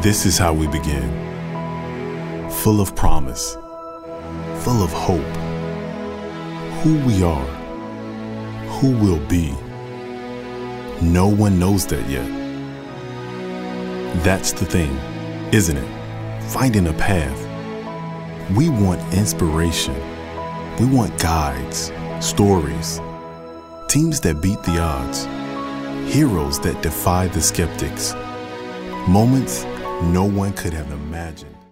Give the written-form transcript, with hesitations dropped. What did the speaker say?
This is how we begin. Full of promise, full of hope. Who we are, who we'll be. No one knows that yet. That's the thing, isn't it? Finding a path. We want inspiration. We want guides, stories, teams that beat the odds, heroes that defy the skeptics, moments no one could have imagined.